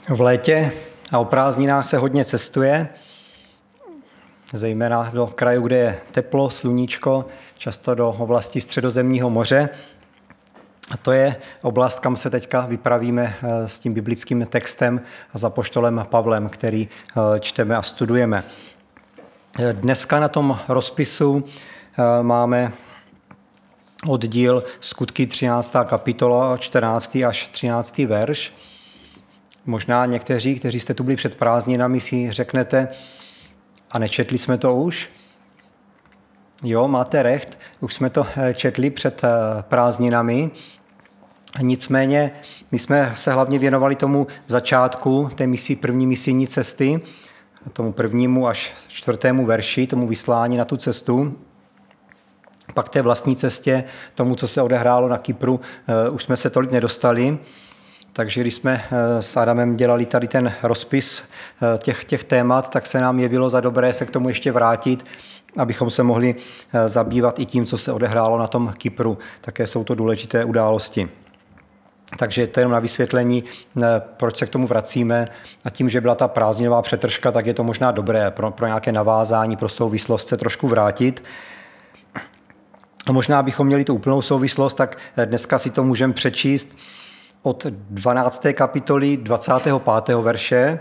V létě a o prázdninách se hodně cestuje, zejména do krajů, kde je teplo, sluníčko, často do oblasti Středozemního moře. A to je oblast, kam se teďka vypravíme s tím biblickým textem a s apoštolem Pavlem, který čteme a studujeme. Dneska na tom rozpisu máme oddíl Skutky 13. kapitola, 14. až 13. verš. Možná někteří, kteří jste tu byli před prázdninami, si řeknete, a nečetli jsme to už? Jo, máte recht, už jsme to četli před prázdninami. Nicméně my jsme se hlavně věnovali tomu začátku té první misijní cesty, tomu 1. až 4. verši, tomu vyslání na tu cestu. Pak té vlastní cestě, tomu, co se odehrálo na Kypru, už jsme se tolik nedostali. Takže když jsme s Adamem dělali tady ten rozpis těch témat, tak se nám jevilo za dobré se k tomu ještě vrátit, abychom se mohli zabývat i tím, co se odehrálo na tom Kypru. Také jsou to důležité události. Takže to je jenom na vysvětlení, proč se k tomu vracíme. A tím, že byla ta prázdninová přetržka, tak je to možná dobré pro nějaké navázání, pro souvislost se trošku vrátit. A možná bychom měli tu úplnou souvislost, tak dneska si to můžeme přečíst od 12. kapitoly 25. verše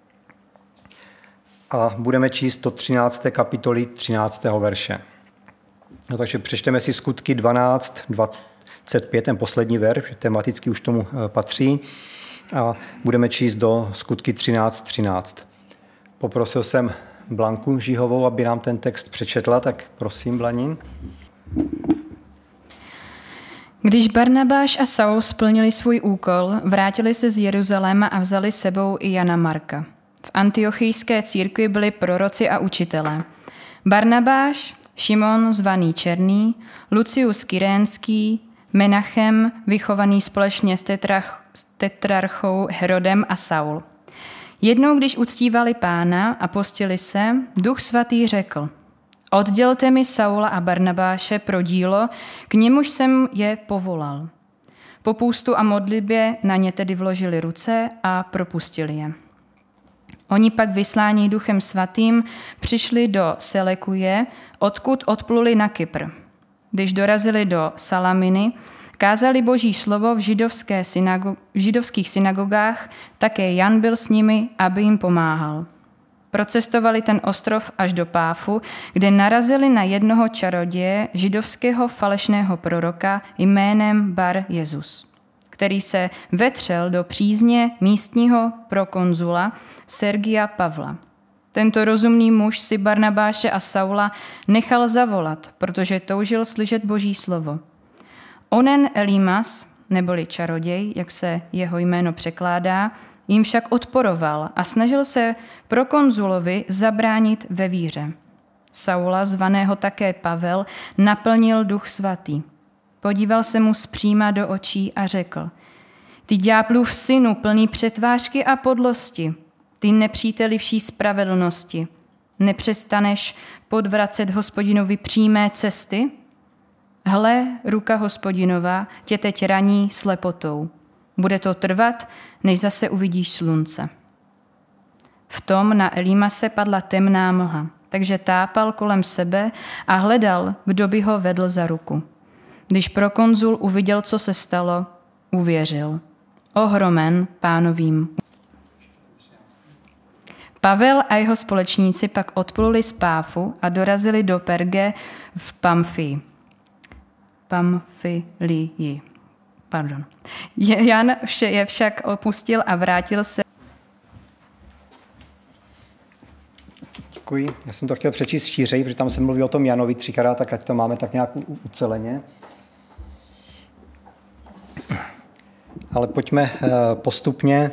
a budeme číst od 13. kapitoly 13. verše. No, takže přečteme si Skutky 12, 25, ten poslední verš, tematicky už tomu patří, a budeme číst do Skutky 13, 13. Poprosil jsem Blanku Žihovou, aby nám ten text přečetla, tak prosím, Blani. Když Barnabáš a Saul splnili svůj úkol, vrátili se z Jeruzaléma a vzali sebou i Jana Marka. V antiochijské církvi byli proroci a učitelé. Barnabáš, Šimon zvaný Černý, Lucius Kyrénský, Menachem, vychovaný společně s tetrarchou Herodem a Saul. Jednou, když uctívali Pána a postili se, Duch svatý řekl: Oddělte mi Saula a Barnabáše pro dílo, k němuž jsem je povolal. Po půstu a modlitbě na ně tedy vložili ruce a propustili je. Oni pak vyslání Duchem svatým přišli do Selekuje, odkud odpluli na Kypr. Když dorazili do Salaminy, kázali Boží slovo v židovských synagogách, také Jan byl s nimi, aby jim pomáhal. Procestovali ten ostrov až do Páfu, kde narazili na jednoho čaroděje, židovského falešného proroka jménem Bar Jezus, který se vetřel do přízně místního prokonzula Sergia Pavla. Tento rozumný muž si Barnabáše a Saula nechal zavolat, protože toužil slyšet Boží slovo. Onen Elimas, neboli čaroděj, jak se jeho jméno překládá, jim však odporoval a snažil se prokonzulovi zabránit ve víře. Saula, zvaného také Pavel, naplnil Duch svatý. Podíval se mu zpříma do očí a řekl: Ty ďáblův synu, plný přetvářky a podlosti, ty nepříteli vší spravedlnosti, nepřestaneš podvracet Hospodinovi přímé cesty? Hle, ruka Hospodinova tě teď raní slepotou. Bude to trvat, než zase uvidíš slunce. V tom na Elimase padla temná mlha, takže tápal kolem sebe a hledal, kdo by ho vedl za ruku. Když prokonzul uviděl, co se stalo, uvěřil. Ohromen Pánovým. Pavel a jeho společníci pak odpluli z Páfu a dorazili do Perge v Pamfilii. Jan je však opustil a vrátil se. Děkuji. Já jsem to chtěl přečíst šířej, protože tam se mluví o tom Janovi 3krát, tak ať to máme tak nějak uceleně. Ale pojďme postupně.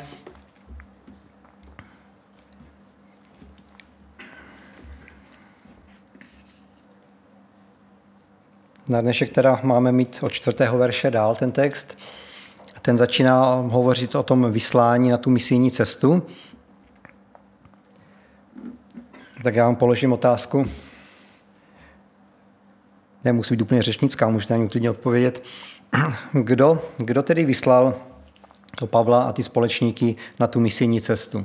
Na dnešek teda máme mít od 4. verše dál ten text. Ten začíná hovořit o tom vyslání na tu misijní cestu. Tak já vám položím otázku. Nemusí být úplně řečnická, můžete na ní klidně odpovědět. Kdo tedy vyslal Pavla a ty společníky na tu misijní cestu.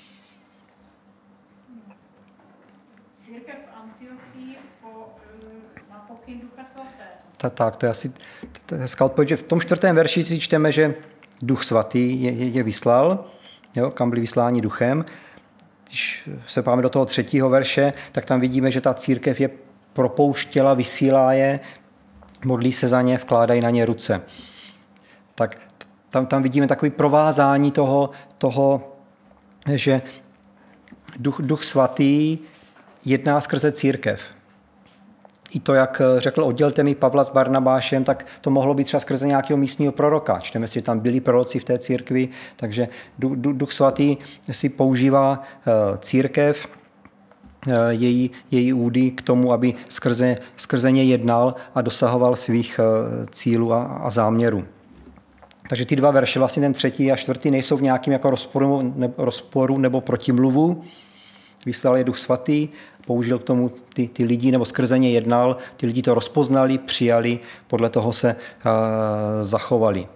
Církev v Antiochii na pokyn Ducha Svatého. Tak, to je asi hezká odpověď, že v tom 4. verši si čteme, že Duch Svatý je vyslal, jo, kam byli vysláni duchem. Když se páme do toho 3. verše, tak tam vidíme, že ta církev je propouštěla, vysílá je, modlí se za ně, vkládají na ně ruce. Tak tam vidíme takové provázání toho, že Duch Svatý jedná skrze církev. I to, jak řekl, oddělte mi Pavla s Barnabášem, tak to mohlo být třeba skrze nějakého místního proroka. Čteme si, že tam byli proroci v té církvi, takže Duch Svatý si používá církev, její údy k tomu, aby skrze ně jednal a dosahoval svých cílů a záměrů. Takže ty 2 verše, vlastně ten 3. a 4. nejsou v nějakém jako rozporu nebo protimluvu. Vyslal je Duch Svatý, použil k tomu ty lidi, nebo skrze ně jednal, ty lidi to rozpoznali, přijali, podle toho se zachovali.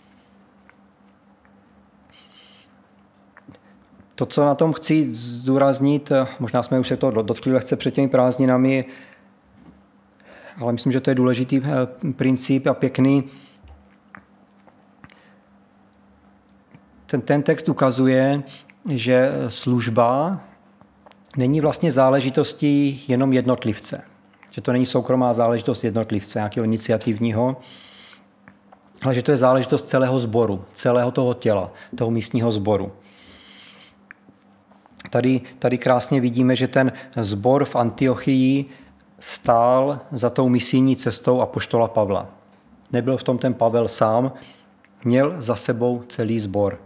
To, co na tom chci zdůraznit, možná jsme už se to dotkli lehce před těmi prázdninami, ale myslím, že to je důležitý princip a pěkný. Ten text ukazuje, že služba není vlastně záležitostí jenom jednotlivce. Že to není soukromá záležitost jednotlivce, nějakého iniciativního, ale že to je záležitost celého sboru, celého toho těla, toho místního sboru. Tady krásně vidíme, že ten sbor v Antiochii stál za tou misijní cestou apoštola Pavla. Nebyl v tom ten Pavel sám, měl za sebou celý sbor.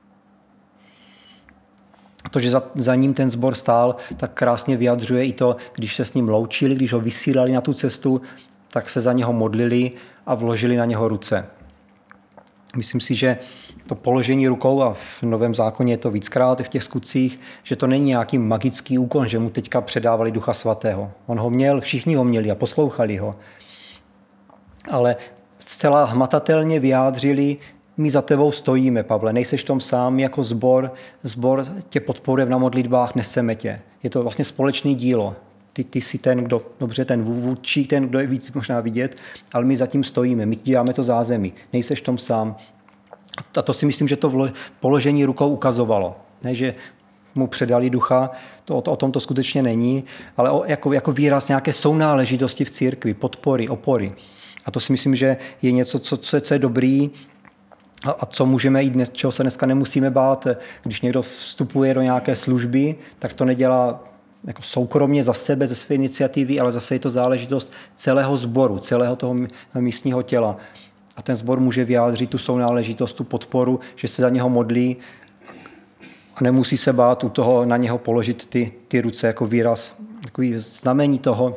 To, že za ním ten sbor stál, tak krásně vyjadřuje i to, když se s ním loučili, když ho vysílali na tu cestu, tak se za něho modlili a vložili na něho ruce. Myslím si, že to položení rukou, a v Novém zákoně je to víckrát v těch skutcích, že to není nějaký magický úkon, že mu teďka předávali Ducha Svatého. On ho měl, všichni ho měli a poslouchali ho. Ale zcela hmatatelně vyjádřili, my za tebou stojíme, Pavle, nejseš v tom sám, jako sbor tě podporuje na modlitbách, neseme tě. Je to vlastně společné dílo. Ty jsi ten, kdo, dobře, ten vůdčí, ten, kdo je víc možná vidět, ale my zatím stojíme, my děláme to zázemí, nejseš v tom sám. A to si myslím, že to položení rukou ukazovalo. Ne, že mu předali ducha, o tom to skutečně není, ale jako výraz nějaké sounáležitosti v církvi, podpory, opory. A to si myslím, že je něco, co je dobrý, a co můžeme jít dnes, čeho se dneska nemusíme bát, když někdo vstupuje do nějaké služby, tak to nedělá jako soukromně za sebe, ze své iniciativy, ale zase je to záležitost celého sboru, celého toho místního těla. A ten sbor může vyjádřit tu sounáležitost, tu podporu, že se za něho modlí a nemusí se bát u toho na něho položit ty ruce jako výraz, takový znamení toho,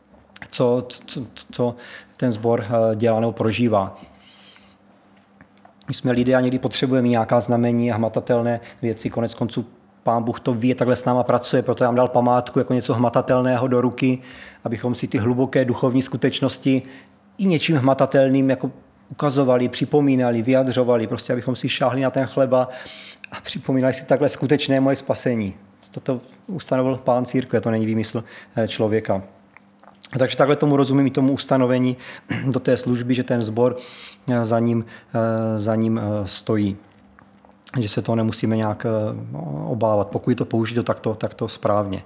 co ten sbor dělá nebo prožívá. My jsme lidé a někdy potřebujeme nějaká znamení a hmatatelné věci. Konec konců Pán Bůh to ví, takhle s náma pracuje, proto nám dal památku jako něco hmatatelného do ruky, abychom si ty hluboké duchovní skutečnosti i něčím hmatatelným jako ukazovali, připomínali, vyjadřovali, prostě abychom si šáhli na ten chleba a připomínali si takhle skutečné moje spasení. Toto ustanovil Pán církve, to není výmysl člověka. Takže takhle tomu rozumím i tomu ustanovení do té služby, že ten sbor za ním stojí. Že se toho nemusíme nějak obávat, pokud je to použito takto správně.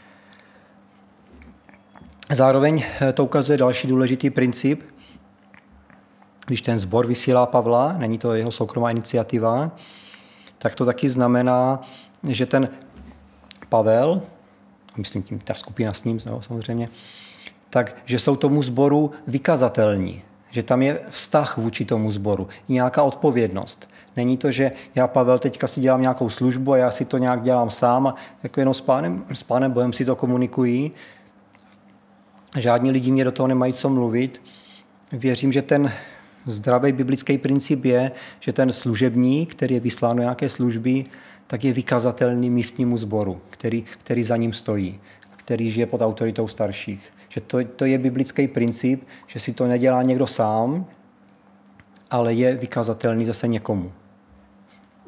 Zároveň to ukazuje další důležitý princip. Když ten sbor vysílá Pavla, není to jeho soukromá iniciativa, tak to taky znamená, že ten Pavel, myslím tím ta skupina s ním samozřejmě, takže jsou tomu sboru vykazatelní, že tam je vztah vůči tomu sboru, nějaká odpovědnost. Není to, že já, Pavel, teďka si dělám nějakou službu a já si to nějak dělám sám a jako jenom s Pánem Bohem si to komunikují. Žádní lidi mě do toho nemají co mluvit. Věřím, že ten zdravý biblický princip je, že ten služebník, který je vyslán do nějaké služby, tak je vykazatelný místnímu sboru, který za ním stojí, který žije pod autoritou starších. Že to je biblický princip, že si to nedělá někdo sám, ale je vykazatelný zase někomu.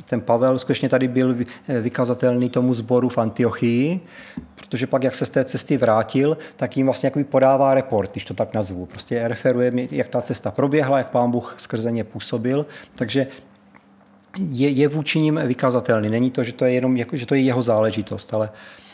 ten Pavel skutečně tady byl vykazatelný tomu sboru v Antiochii, protože pak, jak se z té cesty vrátil, tak jim vlastně jakoby podává report, když to tak nazvu. Prostě referuje, jak ta cesta proběhla, jak Pán Bůh skrze ně působil, takže je vůči nim vykazatelný. Není to, že to je jenom že to je jeho záležitost, ale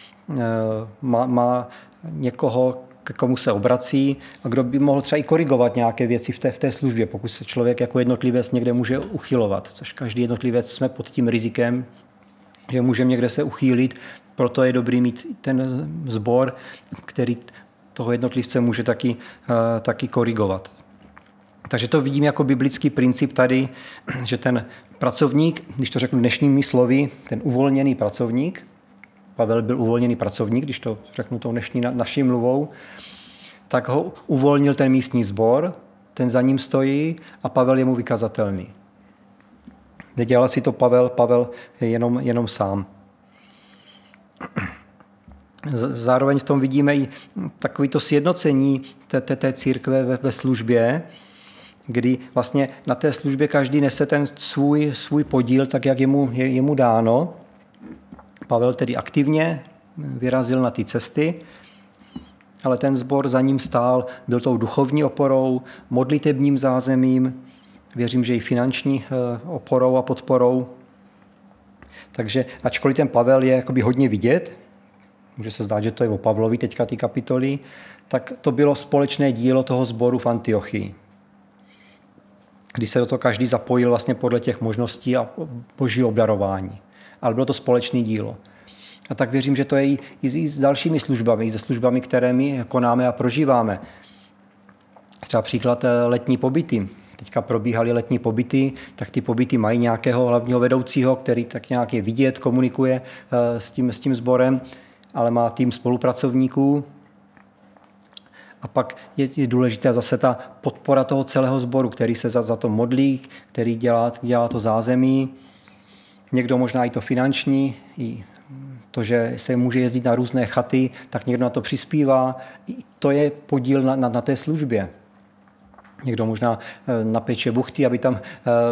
má někoho, k komu se obrací a kdo by mohl třeba i korigovat nějaké věci v té službě, pokud se člověk jako jednotlivec někde může uchylovat, což každý jednotlivec jsme pod tím rizikem, že můžeme někde se uchýlit, proto je dobrý mít ten sbor, který toho jednotlivce může taky korigovat. Takže to vidím jako biblický princip tady, že ten pracovník, když to řeknu dnešními slovy, ten uvolněný pracovník, Pavel byl uvolněný pracovník, když to řeknu tou dnešní naší mluvou, tak ho uvolnil ten místní sbor, ten za ním stojí a Pavel je mu vykazatelný. Nedělal si to Pavel jenom sám. Zároveň v tom vidíme i takovýto sjednocení té církve ve službě, kdy vlastně na té službě každý nese ten svůj podíl, tak jak je mu dáno. Pavel tedy aktivně vyrazil na ty cesty, ale ten sbor za ním stál, byl tou duchovní oporou, modlitebním zázemím, věřím, že i finanční oporou a podporou. Takže ačkoliv ten Pavel je jakoby hodně vidět, může se zdát, že to je o Pavlovi teďka ty kapitoly, tak to bylo společné dílo toho sboru v Antiochii, kdy se do toho každý zapojil vlastně podle těch možností a božího obdarování. Ale bylo to společné dílo. A tak věřím, že to je i s dalšími službami, i se službami, které my konáme a prožíváme. Třeba příklad letní pobyty. Teďka probíhaly letní pobyty, tak ty pobyty mají nějakého hlavního vedoucího, který tak nějak je vidět, komunikuje s tím sborem, ale má tým spolupracovníků. A pak je důležitá zase ta podpora toho celého sboru, který se za to modlí, který dělá to zázemí. Někdo možná i to finanční, i to, že se může jezdit na různé chaty, tak někdo na to přispívá. I to je podíl na té službě. Někdo možná napeče buchty, aby tam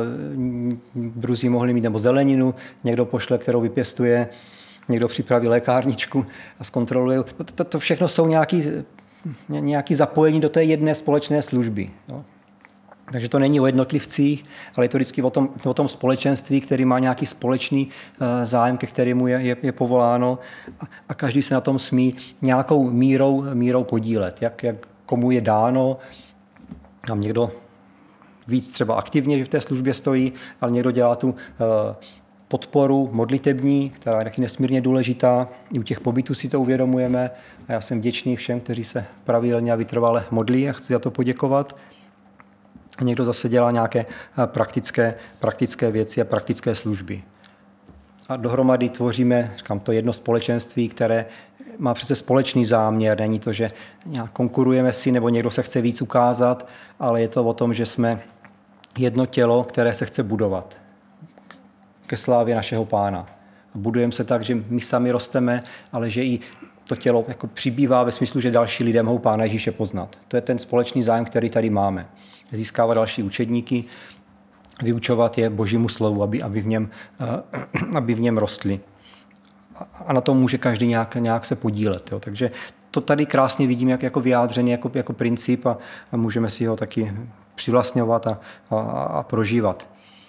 druzí mohli mít, nebo zeleninu, někdo pošle, kterou vypěstuje, někdo připraví lékárničku a zkontroluje. To všechno jsou nějaké zapojení do té jedné společné služby. Jo. Takže to není o jednotlivcích, ale je to vždycky o tom společenství, který má nějaký společný zájem, ke kterému je povoláno a každý se na tom smí nějakou mírou podílet. Jak komu je dáno, tam někdo víc třeba aktivně v té službě stojí, ale někdo dělá tu podporu modlitební, která je taky nesmírně důležitá. I u těch pobytů si to uvědomujeme a já jsem vděčný všem, kteří se pravidelně a vytrvale modlí a chci za to poděkovat. A někdo zase dělá nějaké praktické věci a praktické služby. A dohromady tvoříme, říkám, to jedno společenství, které má přece společný záměr. Není to, že nějak konkurujeme si nebo někdo se chce víc ukázat, ale je to o tom, že jsme jedno tělo, které se chce budovat ke slávě našeho Pána. A budujeme se tak, že my sami rosteme, ale že i to tělo jako přibývá ve smyslu, že další lidé mohou Pána Ježíše poznat. To je ten společný zájem, který tady máme. Získávat další učedníky, vyučovat je Božímu slovu, aby v něm rostli. A na tom může každý nějak se podílet. Jo. Takže to tady krásně vidím jako vyjádřený, jako princip a můžeme si ho taky přivlastňovat a prožívat.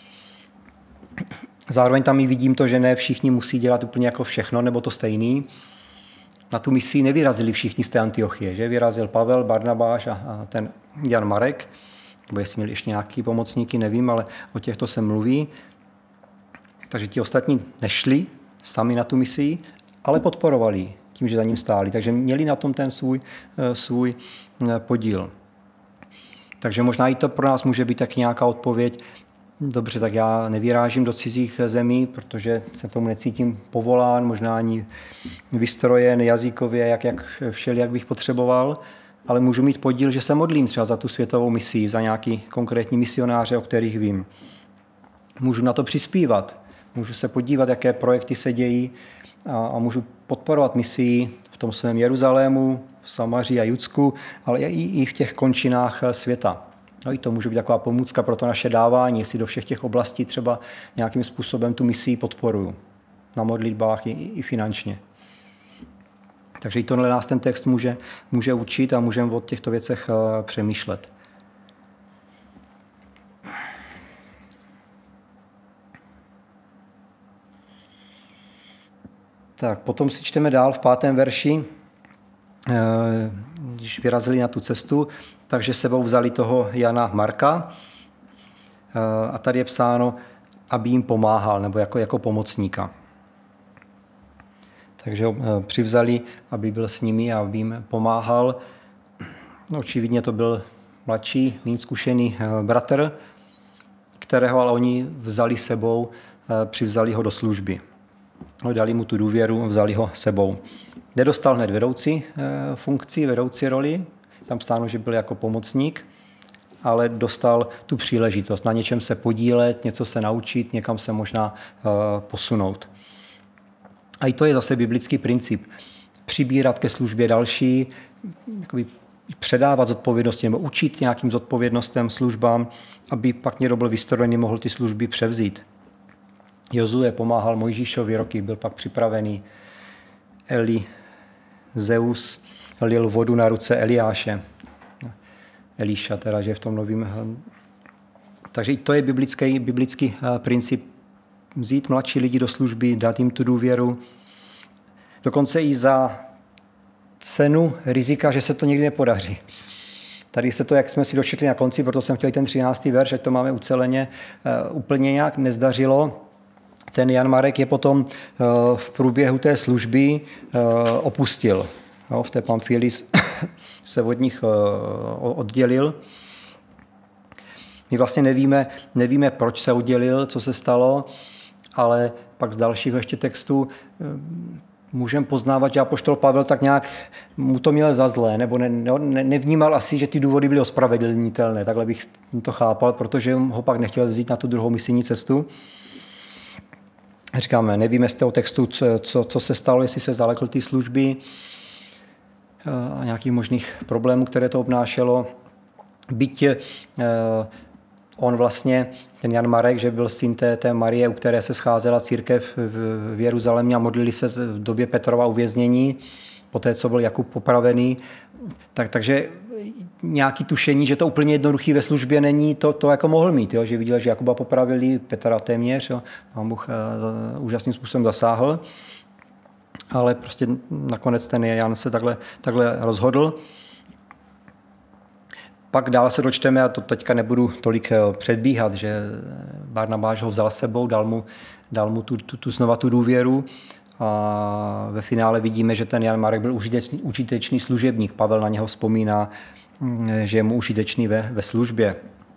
Zároveň tam i vidím to, že ne všichni musí dělat úplně jako všechno nebo to stejný. Na tu misi nevyrazili všichni z té Antiochie, že? Vyrazil Pavel, Barnabáš a ten Jan Marek, nebo jestli měli ještě nějaký pomocníky, nevím, ale o těchto se mluví. Takže ti ostatní nešli sami na tu misi, ale podporovali tím, že za ním stáli. Takže měli na tom ten svůj podíl. Takže možná i to pro nás může být tak nějaká odpověď. Dobře, tak já nevyrážím do cizích zemí, protože se tomu necítím povolán, možná ani vystrojen jazykově, jak bych potřeboval, ale můžu mít podíl, že se modlím třeba za tu světovou misi, za nějaký konkrétní misionáře, o kterých vím. Můžu na to přispívat, můžu se podívat, jaké projekty se dějí a můžu podporovat misii v tom svém Jeruzalému, v Samaří a Judsku, ale i v těch končinách světa. No i to může být taková pomůcka pro to naše dávání, jestli do všech těch oblastí třeba nějakým způsobem tu misii podporuju. Na modlitbách i finančně. Takže i tohle nás ten text může učit a můžeme o těchto věcech přemýšlet. Tak, potom si čteme dál v 5. verši, když vyrazili na tu cestu, takže sebou vzali toho Jana Marka a tady je psáno, aby jim pomáhal, nebo jako pomocníka. Takže ho přivzali, aby byl s nimi a aby jim pomáhal. No, očividně to byl mladší, méně zkušený bratr, kterého ale oni vzali sebou, přivzali ho do služby. No, dali mu tu důvěru, vzali ho sebou. Nedostal hned vedoucí funkci, vedoucí roli, tam psáno, že byl jako pomocník, ale dostal tu příležitost na něčem se podílet, něco se naučit, někam se možná posunout. A i to je zase biblický princip. Přibírat ke službě další, jakoby předávat zodpovědnosti nebo učit nějakým zodpovědnostem, službám, aby pak někdo byl vystrojený, mohl ty služby převzít. Jozue pomáhal Mojžíšovi roky, byl pak připravený. Zeus lil vodu na ruce Eliáše. Elíša teda, že v tom novým. Takže i to je biblický princip. Vzít mladší lidi do služby, dát jim tu důvěru. Dokonce i za cenu rizika, že se to nikdy nepodaří. Tady se to, jak jsme si dočetli na konci, proto jsem chtěl ten 13. verš, ať to máme uceleně, úplně nějak nezdařilo. Ten Jan Marek je potom v průběhu té služby opustil. V té Pamfílii se od nich oddělil. My vlastně nevíme, proč se oddělil, co se stalo, ale pak z dalších ještě textů můžeme poznávat, že apoštol Pavel tak nějak mu to měl za zlé, nebo nevnímal asi, že ty důvody byly ospravedlnitelné. Takhle bych to chápal, protože ho pak nechtěl vzít na tu druhou misijní cestu. Říkáme, nevíme z toho textu, co se stalo, jestli se zalekl té služby a nějakých možných problémů, které to obnášelo. Byť on vlastně, ten Jan Marek, že byl syn té Marie, u které se scházela církev v Jeruzalémě a modlili se v době Petrova uvěznění, poté, co byl Jakub popravený. Takže nějaké tušení, že to úplně jednoduchý ve službě není, to jako mohl mít, jo? Že viděl, že Jakuba popravili, Petra téměř, jo? Pán Bůh úžasným způsobem zasáhl, ale prostě nakonec ten Jan se takhle rozhodl. Pak dál se dočteme, a to teďka nebudu tolik předbíhat, že Barnabáš ho vzal sebou, dal mu znova tu důvěru a ve finále vidíme, že ten Jan Marek byl užitečný služebník. Pavel na něho vzpomíná, že je mu užitečný ve službě.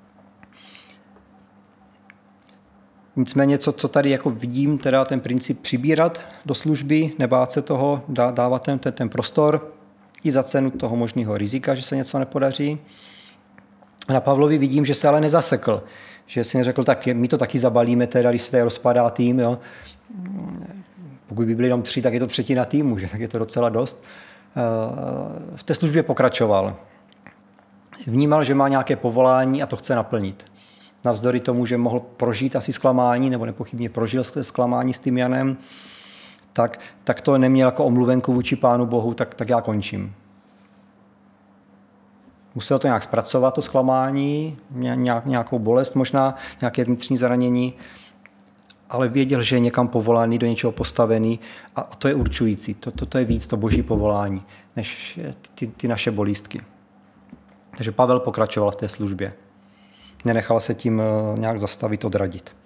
Nicméně, co tady jako vidím, teda ten princip přibírat do služby, nebát se toho, dávat ten prostor i za cenu toho možného rizika, že se něco nepodaří. Na Pavlovi vidím, že se ale nezasekl, že si neřekl, tak my to taky zabalíme, teda, když se tady rozpadá tým. Jo. Pokud by byli jenom 3, tak je to 1/3 týmu, že? Tak je to docela dost. V té službě pokračoval. Vnímal, že má nějaké povolání a to chce naplnit. Navzdory tomu, že mohl prožít asi zklamání, nebo nepochybně prožil zklamání s tím Janem, tak to neměl jako omluvenku vůči Pánu Bohu, tak já končím. Musel to nějak zpracovat, to zklamání, nějakou bolest možná, nějaké vnitřní zranění, ale věděl, že je někam povolaný, do něčeho postavený a to je určující. To je víc to boží povolání, než ty naše bolístky. Takže Pavel pokračoval v té službě. Nenechal se tím nějak zastavit, odradit.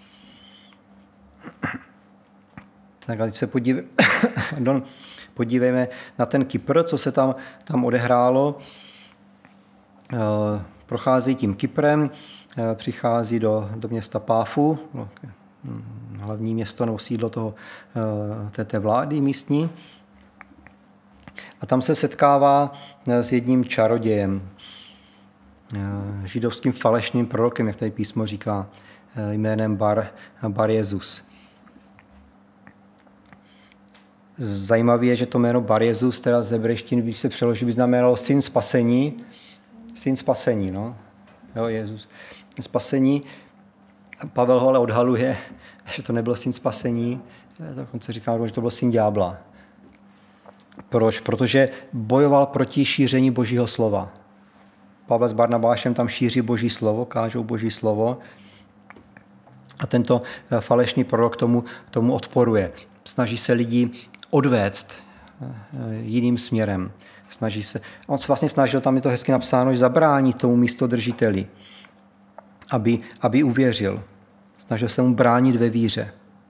Tak a teď se podívejme na ten Kypr, co se tam odehrálo. Prochází tím Kyprem, přichází do města Páfu, hlavní město nebo sídlo té vlády místní. A tam se setkává s jedním čarodějem, židovským falešným prorokem, jak tady písmo říká, jménem Bar Jezus. Zajímavé je, že to jméno Bar Jezus, teda z hebrejštiny, když se přeloží, by znamenalo syn spasení. No. Jo, Jezus spasení. Pavel ho ale odhaluje, že to nebyl syn spasení. Dokonce říká, že to byl syn ďábla. Proč? Protože bojoval proti šíření Božího slova. Pavel s Barnabášem tam šíří Boží slovo, kážou Boží slovo. A tento falešný prorok tomu odporuje. Snaží se lidi odvést jiným směrem. On se vlastně snažil, tam je to hezky napsáno, že zabrání tomu místodržiteli, aby uvěřil. Snažil se mu bránit ve víře.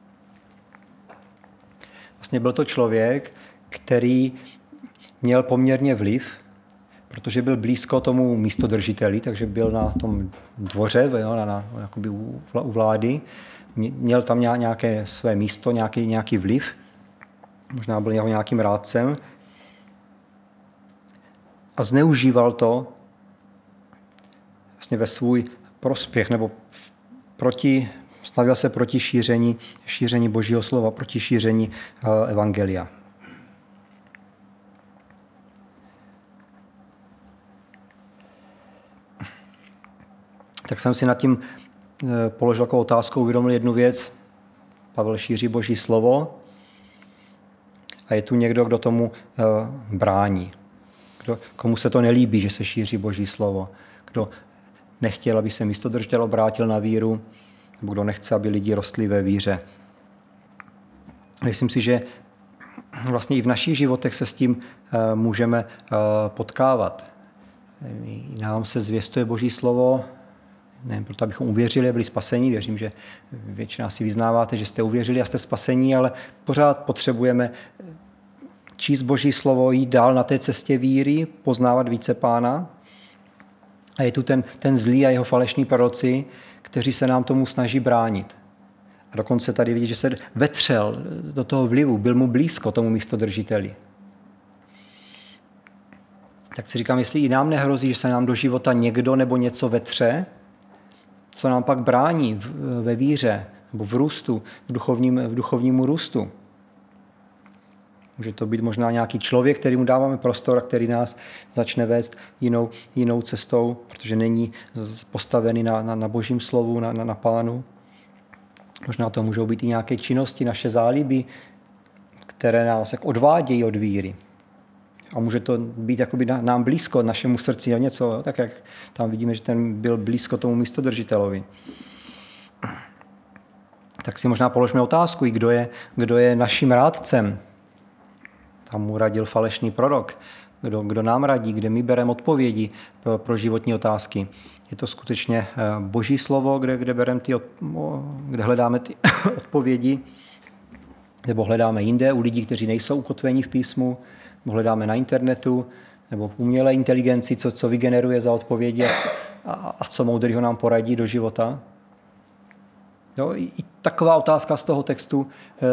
Vlastně byl to člověk, který měl poměrně vliv, protože byl blízko tomu místodržiteli, takže byl na tom dvoře, jakoby u vlády. Měl tam nějaké své místo, nějaký vliv. Možná byl jeho nějakým rádcem. A zneužíval to vlastně ve svůj prospěch, nebo stavil se proti šíření Božího slova, proti šíření evangelia. Tak jsem si nad tím položil takovou otázku, uvědomil jednu věc. Pavel šíří Boží slovo a je tu někdo, kdo tomu brání. Komu se to nelíbí, že se šíří Boží slovo. Kdo nechtěl, aby se místodržitel obrátil na víru, nebo kdo nechce, aby lidi rostli ve víře. Myslím si, že vlastně i v našich životech se s tím můžeme potkávat. Nám se zvěstuje Boží slovo, nejen proto, abychom uvěřili a byli spasení. Věřím, že většina si vyznáváte, že jste uvěřili a jste spasení, ale pořád potřebujeme číst Boží slovo, jít dál na té cestě víry, poznávat více Pána. A je tu ten zlý a jeho falešní proroci, kteří se nám tomu snaží bránit. A dokonce tady vidíte, že se vetřel do toho vlivu, byl mu blízko tomu místodržiteli. Tak si říkám, jestli i nám nehrozí, že se nám do života někdo nebo něco vetře, co nám pak brání ve víře nebo v růstu, v duchovnímu růstu. Může to být možná nějaký člověk, který mu dáváme prostor a který nás začne vést jinou cestou, protože není postavený na Božím slovu, na Pánu. Možná to můžou být i nějaké činnosti, naše záliby, které nás odvádějí od víry. A může to být jakoby nám blízko, našemu srdci o něco, tak jak tam vidíme, že ten byl blízko tomu místodržitelovi. Tak si možná položme otázku, kdo je naším rádcem. Tam mu radil falešný prorok. Kdo nám radí, kde my bereme odpovědi pro životní otázky. Je to skutečně Boží slovo, kde hledáme ty odpovědi, nebo hledáme jinde u lidí, kteří nejsou ukotveni v písmu, nebo hledáme na internetu, nebo umělé inteligenci, co vygeneruje za odpovědi a co moudrýho nám poradí do života. Jo, i taková otázka z toho textu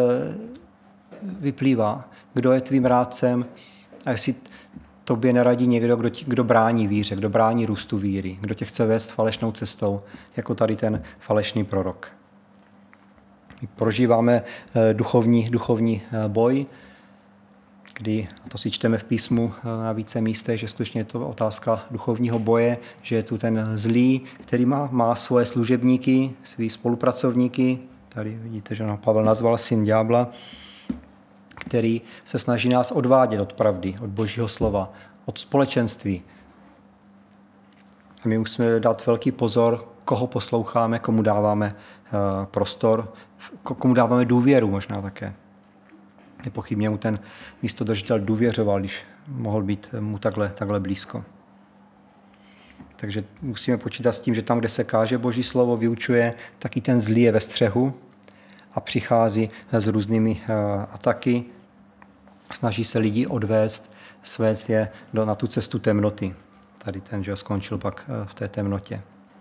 vyplývá. Kdo je tvým rádcem a jestli tobě neradí někdo, kdo brání víře, kdo brání růstu víry, kdo tě chce vést falešnou cestou, jako tady ten falešný prorok. My prožíváme duchovní boj, kdy, a to si čteme v písmu na více místech, že skutečně je to otázka duchovního boje, že je tu ten zlý, který má svoje služebníky, svý spolupracovníky. Tady vidíte, že Pavel nazval syn ďábla, který se snaží nás odvádět od pravdy, od Božího slova, od společenství. A my musíme dát velký pozor, koho posloucháme, komu dáváme prostor, komu dáváme důvěru možná také. Nepochybně mu ten místodržitel důvěřoval, když mohl být mu takhle blízko. Takže musíme počítat s tím, že tam, kde se káže Boží slovo, vyučuje, tak i ten zlý je ve střehu a přichází s různými ataky. Snaží se lidi svést je na tu cestu temnoty. Tady ten, že skončil pak v té temnotě.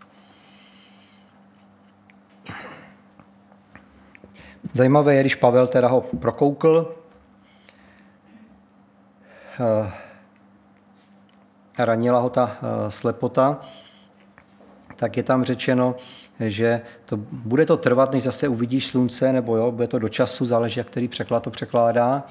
Zajímavé je, když Pavel teda ho prokoukl, ranila ho ta slepota, tak je tam řečeno, že bude to trvat, než zase uvidíš slunce, nebo bude to do času, záleží, jak který překlad to překládá.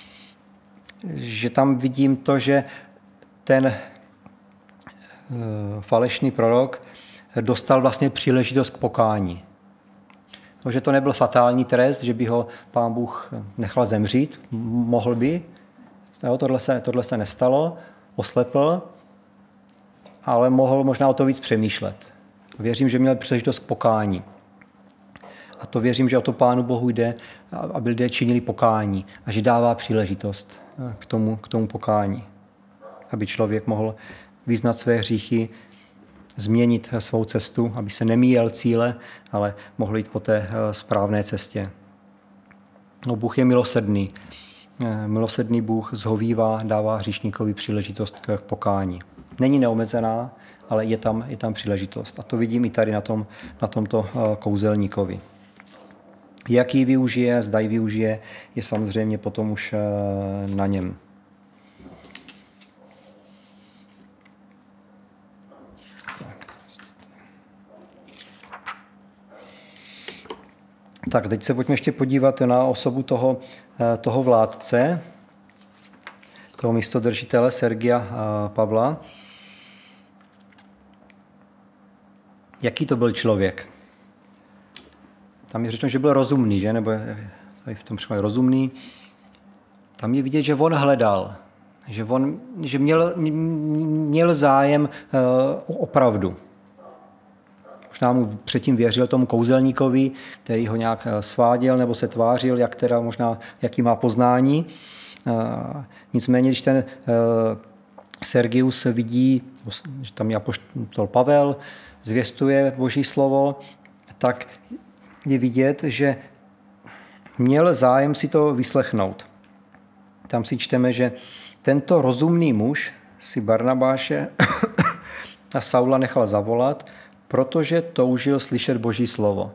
Že tam vidím to, že ten falešný prorok dostal vlastně příležitost k pokání. Že to nebyl fatální trest, že by ho Pán Bůh nechal zemřít, mohl by. Jo, tohle se nestalo, oslepl, ale mohl možná o to víc přemýšlet. Věřím, že měl příležitost k pokání. A to věřím, že o to Pánu Bohu jde, aby lidé činili pokání a že dává příležitost k tomu pokání. Aby člověk mohl vyznat své hříchy, změnit svou cestu, aby se nemíjel cíle, ale mohl jít po té správné cestě. No, Bůh je milosrdný. Milosrdný Bůh zhovívá, dává hříšníkovi příležitost k pokání. Není neomezená, ale je tam příležitost. A to vidím i tady na tomto kouzelníkovi. Jak ji využije, zda ji využije, je samozřejmě potom už na něm. Tak, teď se pojďme ještě podívat na osobu toho vládce, toho místodržitele Sergia Pavla. Jaký to byl člověk? Tam je řečeno, že byl rozumný, že? Nebo tady v tom případě rozumný. Tam je vidět, že on hledal, že měl zájem o pravdu. Možná mu předtím věřil tomu kouzelníkovi, který ho nějak sváděl nebo se tvářil, jaký má poznání. Nicméně, když ten Sergius vidí, že tam je apoštol Pavel, zvěstuje Boží slovo, tak je vidět, že měl zájem si to vyslechnout. Tam si čteme, že tento rozumný muž si Barnabáše a Saula nechal zavolat, protože toužil slyšet Boží slovo.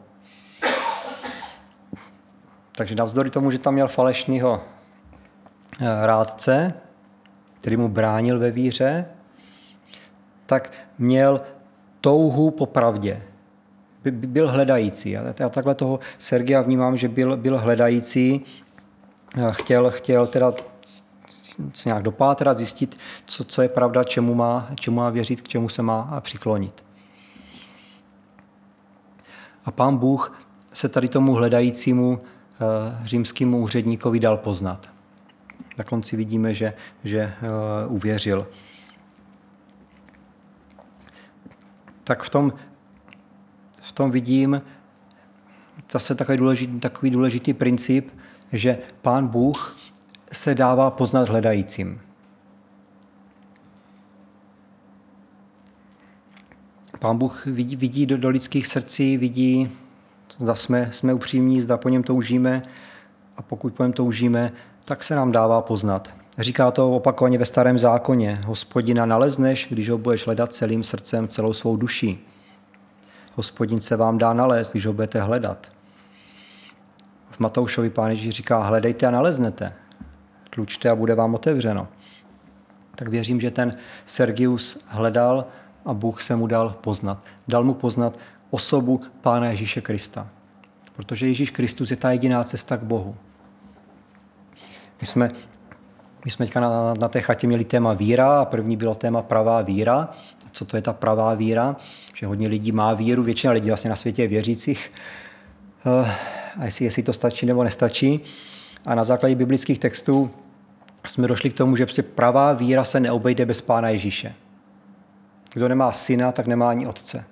Takže navzdory tomu, že tam měl falešného rádce, který mu bránil ve víře, tak měl touhu po pravdě. Byl hledající. Já takhle toho Sergia vnímám, že byl hledající. Chtěl teda nějak dopátrat, zjistit, co je pravda, čemu má věřit, k čemu se má přiklonit. A Pán Bůh se tady tomu hledajícímu římskému úředníkovi dal poznat. Na konci vidíme, že uvěřil. Tak v tom vidím zase takový důležitý princip, že Pán Bůh se dává poznat hledajícím. Pán Bůh vidí do lidských srdcí, vidí, zda jsme upřímní, zda po něm toužíme, a pokud po něm toužíme, tak se nám dává poznat. Říká to opakovaně ve Starém zákoně. Hospodina nalezneš, když ho budeš hledat celým srdcem, celou svou duší. Hospodin se vám dá nalézt, když ho budete hledat. V Matoušovi Pán Ježíš říká, hledejte a naleznete. Tlučte a bude vám otevřeno. Tak věřím, že ten Sergius hledal a Bůh se mu dal poznat. Dal mu poznat osobu Pána Ježíše Krista. Protože Ježíš Kristus je ta jediná cesta k Bohu. My jsme teďka na té chatě měli téma víra a první bylo téma pravá víra. Co to je ta pravá víra? Že hodně lidí má víru, většina lidí vlastně na světě je věřících. A jestli to stačí nebo nestačí. A na základě biblických textů jsme došli k tomu, že prostě pravá víra se neobejde bez Pána Ježíše. Kdo nemá syna, tak nemá ani otce.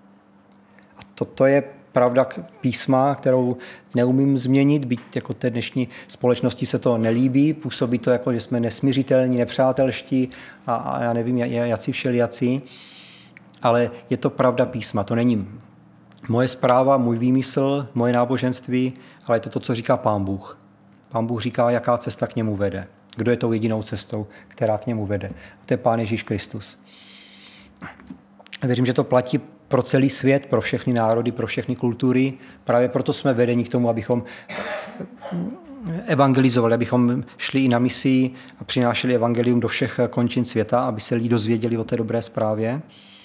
A to je pravda písma, kterou neumím změnit, byť jako té dnešní společnosti se to nelíbí, působí to jako, že jsme nesmiřitelní, nepřátelští a já nevím, jací všelijací, ale je to pravda písma, to není moje zpráva, můj výmysl, moje náboženství, ale je to, co říká Pán Bůh. Pán Bůh říká, jaká cesta k němu vede. Kdo je tou jedinou cestou, která k němu vede. A to je Pán Ježíš Kristus. Věřím, že to platí pro celý svět, pro všechny národy, pro všechny kultury. Právě proto jsme vedeni k tomu, abychom evangelizovali, abychom šli i na misi a přinášeli evangelium do všech končin světa, aby se lidi dozvěděli o té dobré zprávě.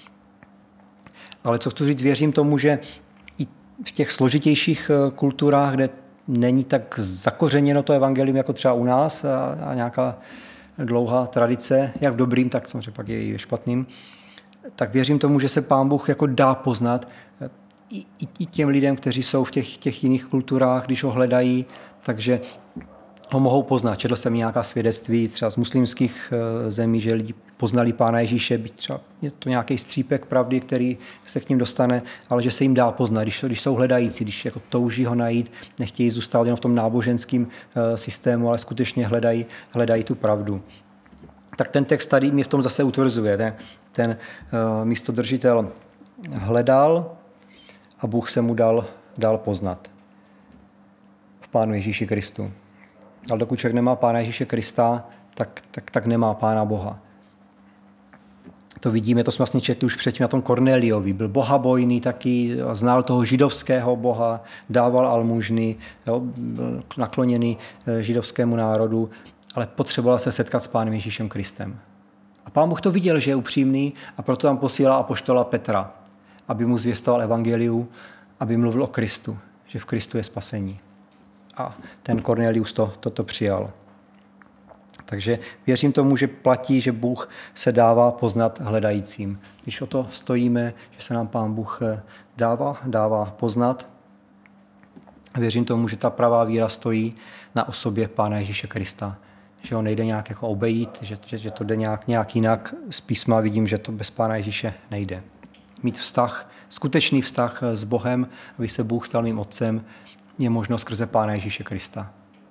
Ale co chci říct, věřím tomu, že i v těch složitějších kulturách, kde není tak zakořeněno to evangelium jako třeba u nás a nějaká dlouhá tradice, jak v dobrým, tak samozřejmě pak je i ve špatným, tak věřím tomu, že se Pán Bůh jako dá poznat i těm lidem, kteří jsou v těch jiných kulturách, když ho hledají, takže ho mohou poznat. Četl jsem nějaká svědectví třeba z muslimských zemí, že lidi poznali Pána Ježíše, byť třeba je to nějaký střípek pravdy, který se k ním dostane, ale že se jim dá poznat, když jsou hledající, když jako touží ho najít, nechtějí zůstat jenom v tom náboženském systému, ale skutečně hledají tu pravdu. Tak ten text tady mě v tom zase utvrzuje. Ten místodržitel hledal a Bůh se mu dal poznat v Pánu Ježíši Kristu. Ale dokud člověk nemá Pána Ježíše Krista, tak nemá Pána Boha. To vidíme, to jsme vlastně četli už předtím na tom Korneliovi. Byl bohabojný taky, znal toho židovského boha, dával almužny, byl nakloněný židovskému národu, ale potřeboval se setkat s Pánem Ježíšem Kristem. A Pán Bůh to viděl, že je upřímný, a proto tam posílá apoštola Petra, aby mu zvěstoval evangelium, aby mluvil o Kristu, že v Kristu je spasení. A ten Kornelius toto přijal. Takže věřím tomu, že platí, že Bůh se dává poznat hledajícím. Když o to stojíme, že se nám Pán Bůh dává poznat, věřím tomu, že ta pravá víra stojí na osobě Pána Ježíše Krista. Že ho nejde nějak jako obejít, že to jde nějak jinak. Z písma vidím, že to bez Pána Ježíše nejde. Mít vztah, skutečný vztah s Bohem, aby se Bůh stal mým otcem, je možno skrze Pána Ježíše Krista.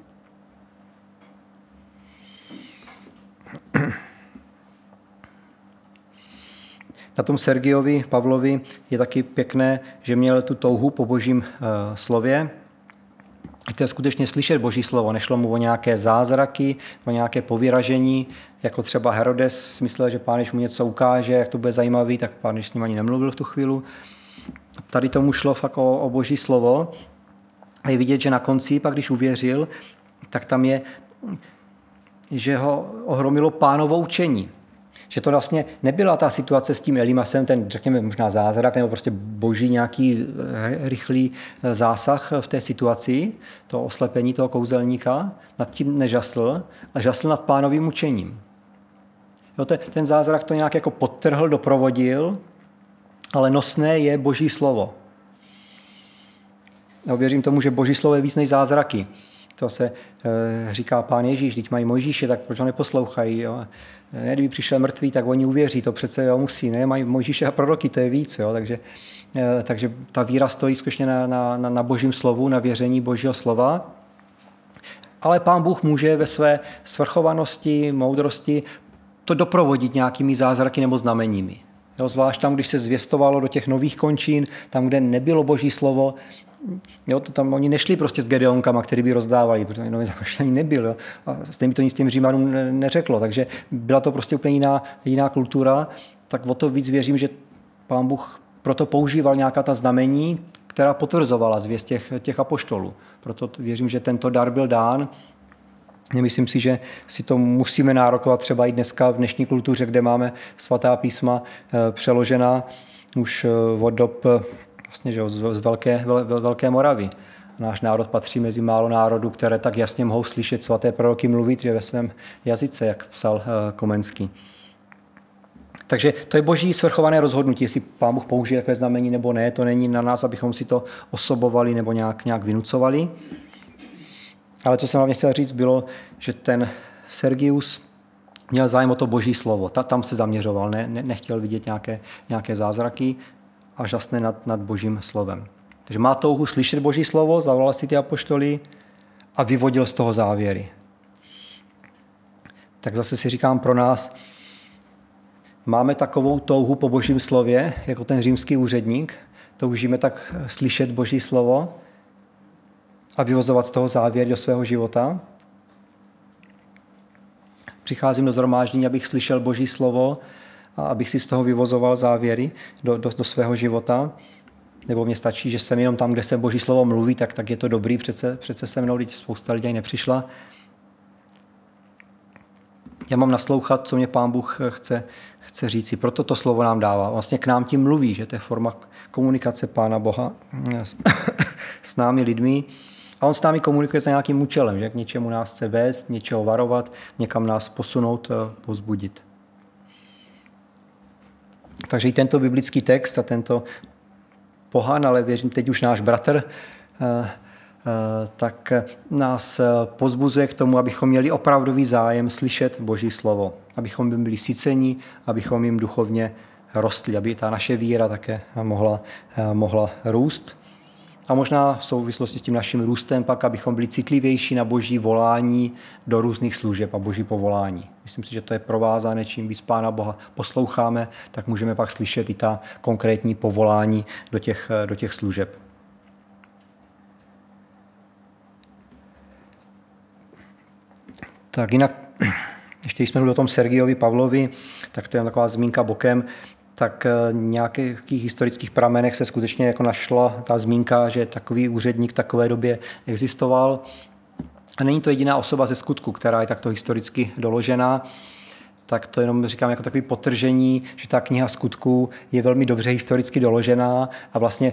Na tom Sergiovi Pavlovi je taky pěkné, že měl tu touhu po božím slově. Chtěl skutečně slyšet boží slovo. Nešlo mu o nějaké zázraky, o nějaké povyražení, jako třeba Herodes myslel, že Pán Ježíš mu něco ukáže, jak to bude zajímavý, tak Pán Ježíš s ním ani nemluvil v tu chvíli. Tady tomu šlo fakt o boží slovo. A je vidět, že na konci, pak když uvěřil, tak tam je, že ho ohromilo Pánovo učení. Že to vlastně nebyla ta situace s tím Elimasem, ten, řekněme, možná zázrak, nebo prostě boží nějaký rychlý zásah v té situaci, to oslepení toho kouzelníka, nad tím nežasl, ale žasl nad Pánovým učením. Jo, ten zázrak to nějak jako podtrhl, doprovodil, ale nosné je boží slovo. Já věřím tomu, že boží slovo je víc než zázraky. To se říká Pán Ježíš, když mají Mojžíše, tak proč ho neposlouchají? Jo? Ne, kdyby přišel mrtvý, tak oni uvěří, to přece jo, musí. Ne, mají Mojžíše a proroky, to je víc. Jo? Takže ta víra stojí skutečně na božím slovu, na věření božího slova. Ale Pán Bůh může ve své svrchovanosti, moudrosti to doprovodit nějakými zázraky nebo znameními. Jo? Zvlášť tam, když se zvěstovalo do těch nových končin, tam, kde nebylo boží slovo, jo, to tam oni nešli prostě s Gedeonkama, který by rozdávali, protože nový zákon ani nebyl. Jo. A stejně to nic těm Římanům neřeklo. Takže byla to prostě úplně jiná kultura. Tak o to víc věřím, že Pán Bůh proto používal nějaká ta znamení, která potvrzovala zvěst těch apoštolů. Proto věřím, že tento dar byl dán. Myslím si, že si to musíme nárokovat třeba i dneska v dnešní kultuře, kde máme svatá písma přeložená už od dob vlastně, že z Velké Moravy. Náš národ patří mezi málo národů, které tak jasně mohou slyšet svaté proroky mluvit, že ve svém jazyce, jak psal Komenský. Takže to je boží svrchované rozhodnutí, jestli Pán Bůh použije takové znamení nebo ne. To není na nás, abychom si to osobovali nebo nějak vynucovali. Ale co jsem hlavně chtěl říct, bylo, že ten Sergius měl zájem o to boží slovo. Tam se zaměřoval, nechtěl vidět nějaké zázraky, a žasne nad božím slovem. Takže má touhu slyšet boží slovo, zavolal si ty apoštoly a vyvodil z toho závěry. Tak zase si říkám pro nás, máme takovou touhu po božím slově, jako ten římský úředník, toužíme tak slyšet boží slovo a vyvozovat z toho závěry do svého života. Přicházím do shromáždění, abych slyšel boží slovo, a abych si z toho vyvozoval závěry do svého života. Nebo mě stačí, že jsem jenom tam, kde se boží slovo mluví, tak je to dobrý, přece se mnou, když spousta lidí nepřišla. Já mám naslouchat, co mě Pán Bůh chce říci. Proto to slovo nám dává. Vlastně k nám tím mluví, že to je forma komunikace Pána Boha s námi lidmi. A on s námi komunikuje za nějakým účelem, že k něčemu nás chce vést, něčeho varovat, někam nás posunout, povzbudit. Takže i tento biblický text a tento pohan, ale věřím teď už náš bratr, tak nás pozbuzuje k tomu, abychom měli opravdový zájem slyšet Boží slovo. Abychom byli syceni, abychom jim duchovně rostli, aby ta naše víra také mohla růst. A možná v souvislosti s tím naším růstem pak, abychom byli citlivější na Boží volání do různých služeb a Boží povolání. Myslím si, že to je provázané, čím víc Pána Boha posloucháme, tak můžeme pak slyšet i ta konkrétní povolání do těch služeb. Tak jinak, ještě když jsme mluvili o tom Sergiovi Pavlovi, tak to je taková zmínka bokem, tak v nějakých historických pramenech se skutečně jako našla ta zmínka, že takový úředník v takové době existoval. A není to jediná osoba ze Skutku, která je takto historicky doložená. Tak to jenom říkám jako takový podtržení, že ta kniha Skutků je velmi dobře historicky doložená a vlastně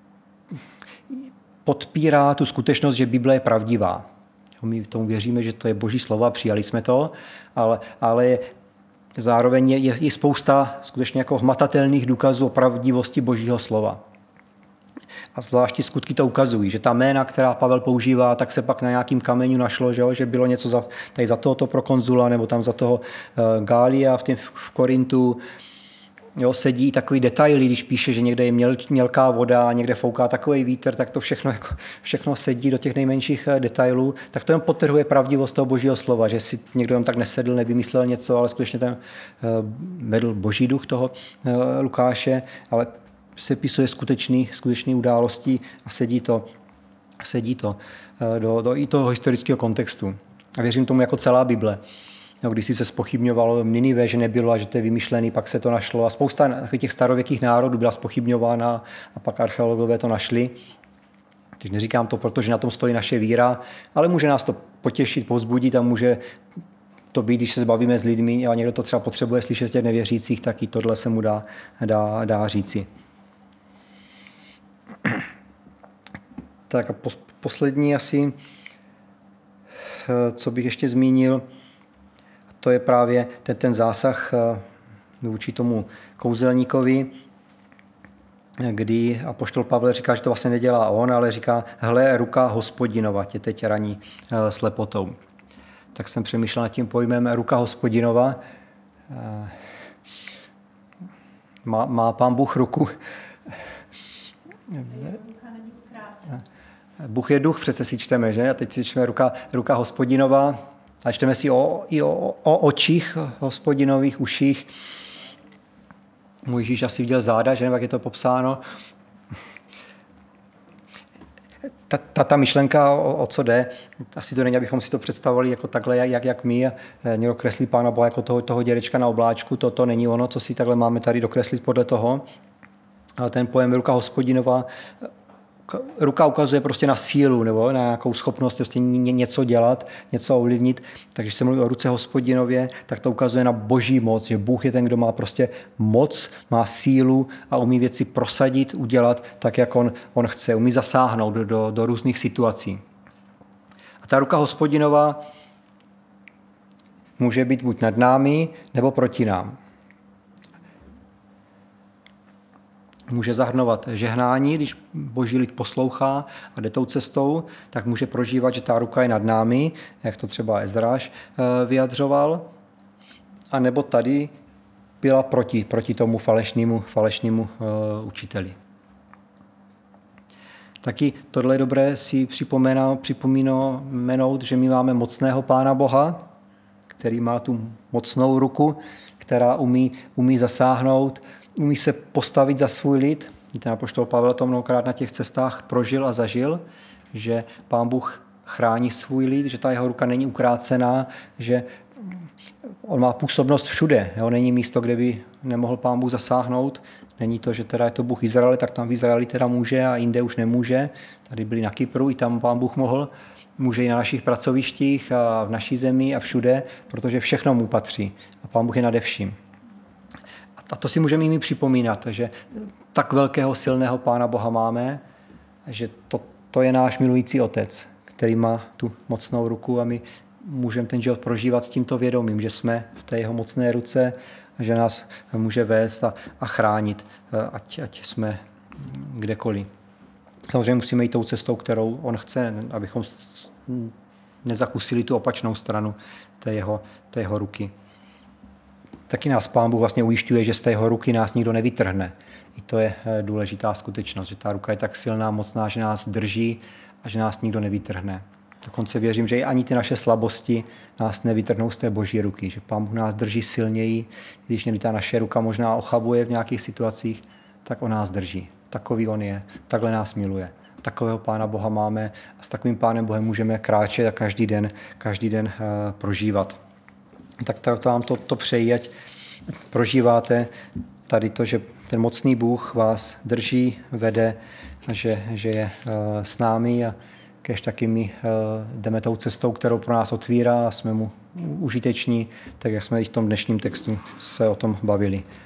podpírá tu skutečnost, že Bible je pravdivá. My tomu věříme, že to je Boží slova, přijali jsme to, ale zároveň je spousta skutečně jako hmatatelných důkazů o pravdivosti Božího slova. A zvláště Skutky to ukazují, že ta jména, která Pavel používá, tak se pak na nějakým kameniu našlo, že bylo něco tady za tohoto prokonzula, nebo tam za toho Gália v Korintu. Jo, sedí takový detaily, když píše, že někde je mělká voda a někde fouká takový vítr, tak to všechno sedí do těch nejmenších detailů. Tak to jen podtrhuje pravdivost toho Božího slova, že si někdo jen tak nesedl, nevymyslel něco, ale skutečně ten vedl Boží duch toho Lukáše, ale se pisuje skutečný událostí a sedí to do i toho historického kontextu. A věřím tomu jako celá Bible. Když si se zpochybňovalo Ninive, že nebylo a že to je vymyšlený, pak se to našlo a spousta těch starověkých národů byla zpochybňována a pak archeologové to našli. Teď neříkám to, protože na tom stojí naše víra, ale může nás to potěšit, povzbudit a může to být, když se zbavíme s lidmi a někdo to třeba potřebuje slyšet z těch nevěřících, tak i tohle se mu dá říci. Tak a poslední asi, co bych ještě zmínil, to je právě ten zásah vůči tomu kouzelníkovi, kdy apoštol Pavel říká, že to vlastně nedělá on, ale říká, hle, ruka Hospodinova tě teď raní slepotou. Tak jsem přemýšlel nad tím pojmem ruka Hospodinova. Má Pán Bůh ruku? Bůh je duch, přece si čteme, že? A teď si čteme ruka Hospodinova a čteme si i o očích Hospodinových, uších. Můj Ježíš asi viděl záda, že? Jak je to popsáno. Ta myšlenka, o co jde, asi to není, abychom si to představovali jako takhle, jak my. Někdo kreslí Pána Boha jako toho dědečka na obláčku, to není ono, co si takhle máme tady dokreslit podle toho. Ale ten pojem ruka Hospodinova, ruka ukazuje prostě na sílu nebo na nějakou schopnost prostě něco dělat, něco ovlivnit. Takže když se mluví o ruce Hospodinově, tak to ukazuje na Boží moc, že Bůh je ten, kdo má prostě moc, má sílu a umí věci prosadit, udělat tak, jak on chce. Umí zasáhnout do různých situací. A ta ruka Hospodinova může být buď nad námi, nebo proti nám. Může zahrnovat žehnání, když Boží lid poslouchá a jde tou cestou, tak může prožívat, že ta ruka je nad námi, jak to třeba Ezráš vyjadřoval, a nebo tady byla proti tomu falešnému učiteli. Taky tohle je dobré si připomenout, že my máme mocného Pána Boha, který má tu mocnou ruku, která umí zasáhnout, umí se postavit za svůj lid. Ten apoštol Pavel to mnohokrát na těch cestách prožil a zažil, že Pán Bůh chrání svůj lid, že ta jeho ruka není ukrácená, že on má působnost všude. Jo? Není místo, kde by nemohl Pán Bůh zasáhnout. Není to, že teda je to Bůh Izraele, tak tam v Izraeli teda může a jinde už nemůže. Tady byli na Kypru, i tam Pán Bůh mohl. Může i na našich pracovištích a v naší zemi a všude, protože všechno mu patří. A Pán Bůh je nade vším. A to si můžeme i my připomínat, že tak velkého silného Pána Boha máme, že to je náš milující otec, který má tu mocnou ruku a my můžeme ten život prožívat s tímto vědomím, že jsme v té jeho mocné ruce že nás může vést a chránit, ať jsme kdekoliv. Samozřejmě musíme jít tou cestou, kterou on chce, abychom nezakusili tu opačnou stranu té jeho ruky. Taky nás Pán Bůh vlastně ujišťuje, že z té jeho ruky nás nikdo nevytrhne. I to je důležitá skutečnost, že ta ruka je tak silná, mocná, že nás drží a že nás nikdo nevytrhne. Dokonce věřím, že ani ty naše slabosti nás nevytrhnou z té Boží ruky, že Pán Bůh nás drží silněji, když někdy ta naše ruka možná ochabuje v nějakých situacích, tak on nás drží. Takový on je, takhle nás miluje. Takového Pána Boha máme a s takovým Pánem Bohem můžeme kráčet a každý den prožívat. Tak vám to přeji, ať prožíváte tady to, že ten mocný Bůh vás drží, vede a že je s námi a kež taky my jdeme tou cestou, kterou pro nás otvírá a jsme mu užiteční, tak jak jsme i v tom dnešním textu se o tom bavili.